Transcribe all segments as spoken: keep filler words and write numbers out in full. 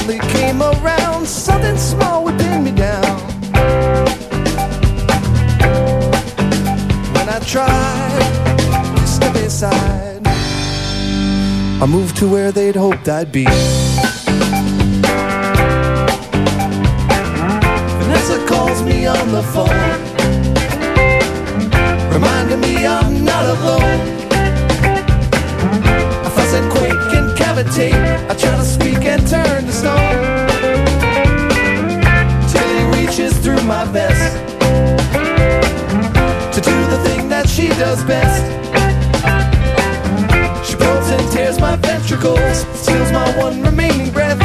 finally came around, something small would pin me down. When I tried to step inside, I moved to where they'd hoped I'd be. Vanessa calls me on the phone, reminding me I'm not alone. I fuss and quake and cavitate, I try to speak and turn to stone, till he reaches through my vest to do the thing that she does best. She pulls and tears my ventricles, steals my one remaining breath.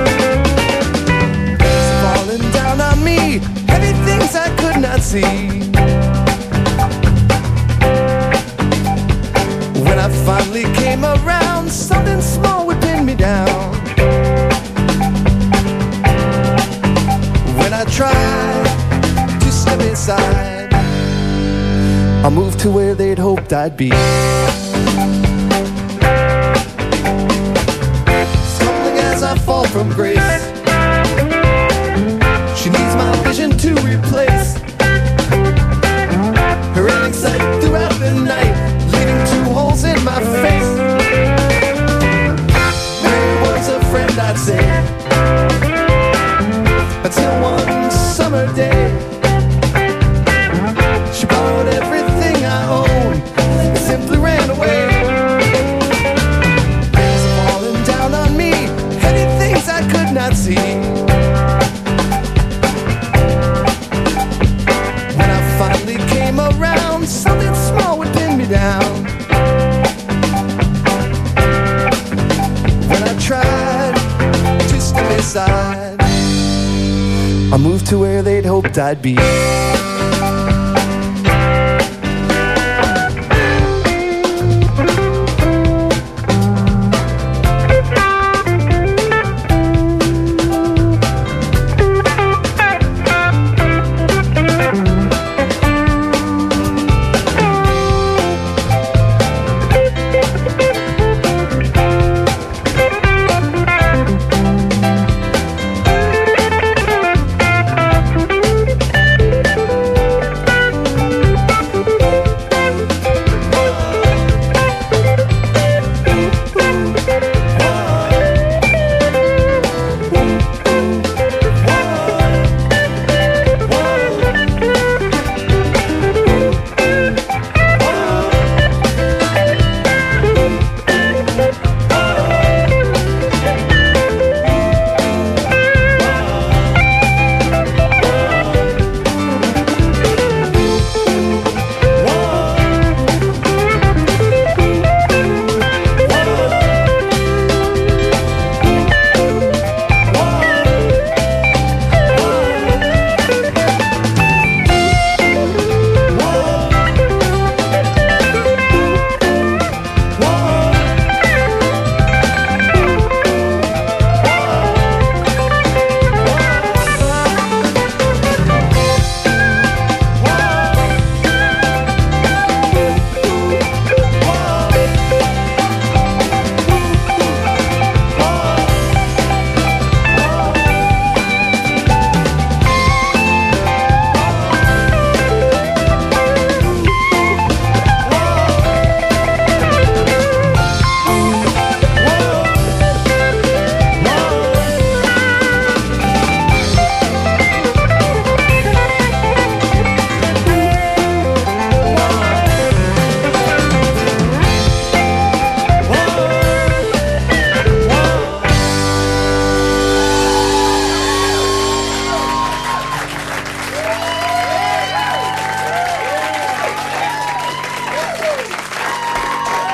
It's falling down on me, heavy things I could not see. When I finally came around, something small would pin me down. When I tried to step inside, I moved to where they'd hoped I'd be. Stumbling as I fall from grace, she needs my vision to replace her ending sight throughout the night, leaving two holes in my face. Mary was a friend, I'd say, until one summer day she borrowed everything I owned and simply ran away. Things falling down on me, heavy things I could not see. When I finally came around, something small would pin me down. When I tried to step aside, I moved to where they'd hoped I'd be.